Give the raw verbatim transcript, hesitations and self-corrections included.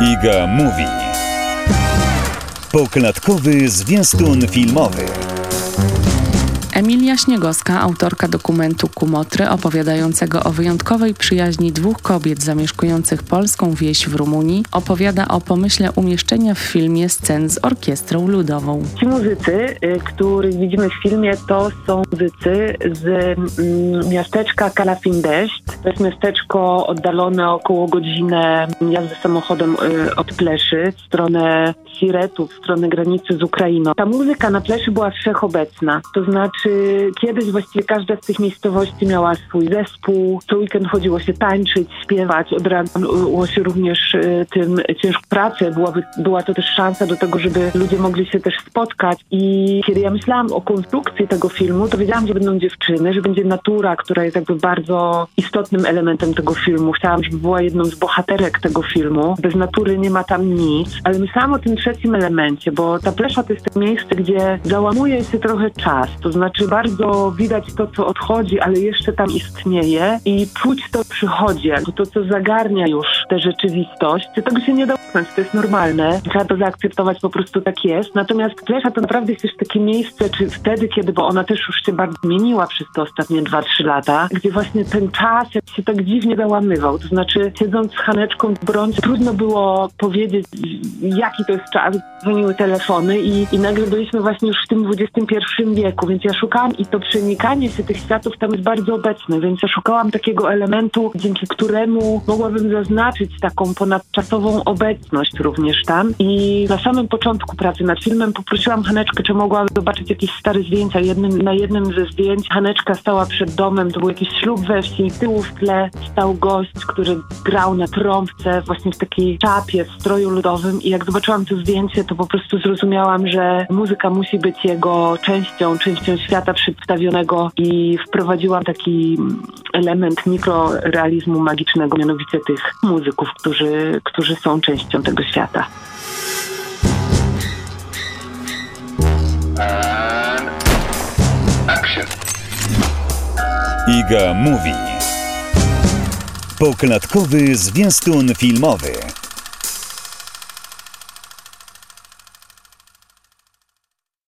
Iga Mówi. Poklatkowy zwiastun filmowy. Emilia Śniegowska, autorka dokumentu Kumotry, opowiadającego o wyjątkowej przyjaźni dwóch kobiet zamieszkujących polską wieś w Rumunii, opowiada o pomyśle umieszczenia w filmie scen z orkiestrą ludową. Ci muzycy, których widzimy w filmie, to są muzycy z mm, miasteczka Kalafindeszt. To jest miasteczko oddalone około godzinę jazdy samochodem y, od Pleszy w stronę Siretów, w stronę granicy z Ukrainą. Ta muzyka na Pleszy była wszechobecna. To znaczy kiedyś właściwie każda z tych miejscowości miała swój zespół. Co weekend chodziło się tańczyć, śpiewać. Od rana było się również y, tym ciężką pracę. Byłaby, była to też szansa do tego, żeby ludzie mogli się też spotkać. I kiedy ja myślałam o konstrukcji tego filmu, to wiedziałam, że będą dziewczyny, że będzie natura, która jest jakby bardzo istotnym elementem tego filmu. Chciałam, żeby była jedną z bohaterek tego filmu. Bez natury nie ma tam nic. Ale myślałam o tym trzecim elemencie, bo ta Plesza to jest to miejsce, gdzie załamuje się trochę czas. To znaczy bardzo widać to, co odchodzi, ale jeszcze tam istnieje i czuć to przychodzi, jakby to, co zagarnia już tę rzeczywistość. Tego się nie da uznać, to jest normalne. Trzeba to zaakceptować, po prostu tak jest. Natomiast Plesza to naprawdę jest też takie miejsce, czy wtedy, kiedy, bo ona też już się bardzo zmieniła przez te ostatnie dwa trzy lata, gdzie właśnie ten czas się tak dziwnie załamywał. To znaczy, siedząc z Haneczką w Brązie, trudno było powiedzieć, jaki to jest czas. Dzwoniły telefony i, i nagle byliśmy właśnie już w tym dwudziestym pierwszym wieku, więc ja szukałam i to przenikanie się tych światów tam jest bardzo obecne, więc ja szukałam takiego elementu, dzięki któremu mogłabym zaznaczyć taką ponadczasową obecność również tam. I na samym początku pracy nad filmem poprosiłam Haneczkę, czy mogła zobaczyć jakieś stare zdjęcia. Jednym, na jednym ze zdjęć Haneczka stała przed domem, to był jakiś ślub we wsi, z tyłu w tle stał gość, który grał na trąbce właśnie w takiej czapie, w stroju ludowym i jak zobaczyłam to zdjęcie, to po prostu zrozumiałam, że muzyka musi być jego częścią, częścią świata przedstawionego i wprowadziłam taki element mikrorealizmu magicznego, mianowicie tych muzyków, którzy, którzy są częścią tego świata. And action. Iga Mówi. Poklatkowy zwiastun filmowy.